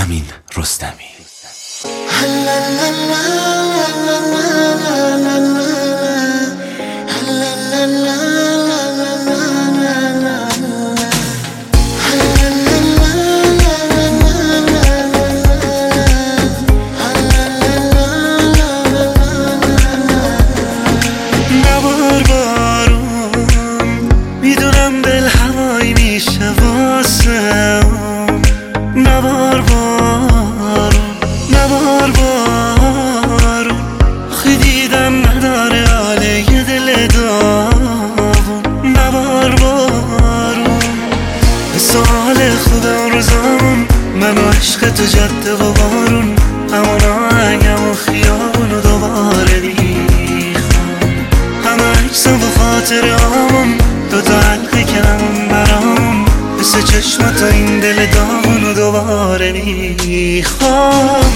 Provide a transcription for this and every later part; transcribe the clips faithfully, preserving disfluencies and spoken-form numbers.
امین رستمی. نبار بارون میدونم دل هوایی میشه واسم، نبار بارون نبار بارون خی دیدم نداره حاله یه دل داغون، نبار بارون سال خودم روزامون من و عشق تو جاده و بارون، همون آهنگم و خیابون و دوباره میخوام همه عکسم و خاطرامون دو تا حلقه کنم برام مثل چشمات و این دل داغون و دوباره میخوام.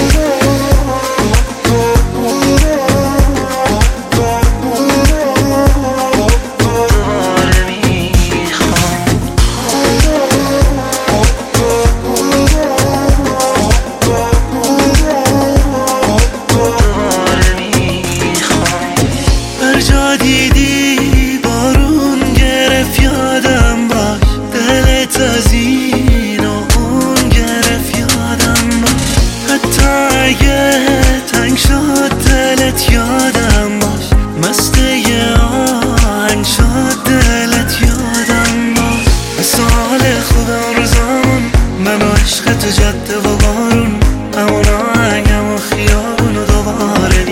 جا دیدی بارون گرفت یادم باش، دلت از این و اون گرفت یادم باش، حتی اگه تنگ شد دلت یادم باش، مست یه آهنگ شد دلت یادم باش. مثال خودم روزامون من و عشق تو جاده و بارون، همون آهنگم و خیابون و دوباره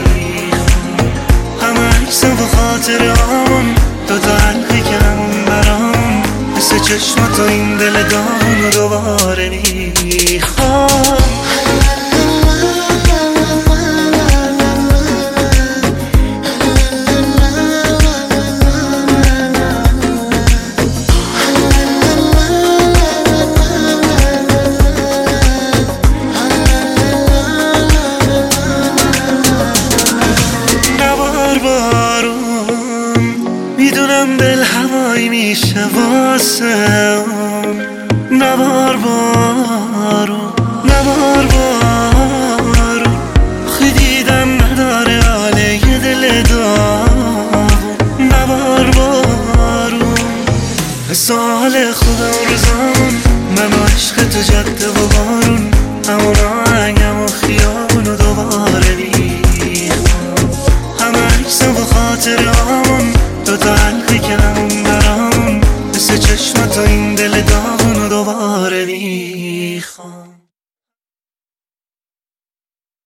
و خاطرامون دو تا حلقه کنم برام مثل چشمات و این دل داغون و دوباره میخوام. میدونم دل هوایی میشه واسم، نبار بارون نبار بارون خی دیدم نداره حاله یه دل داغون، نبار بارون سال خودم روزامون من و عشق تو جاده و بارون، همون آهنگم و خیابون و دوباره میخوام همه عکسم و خاطرامون دو تا حلقه کنم برام مثل چشمات و این دل داغون و دوباره میخوام.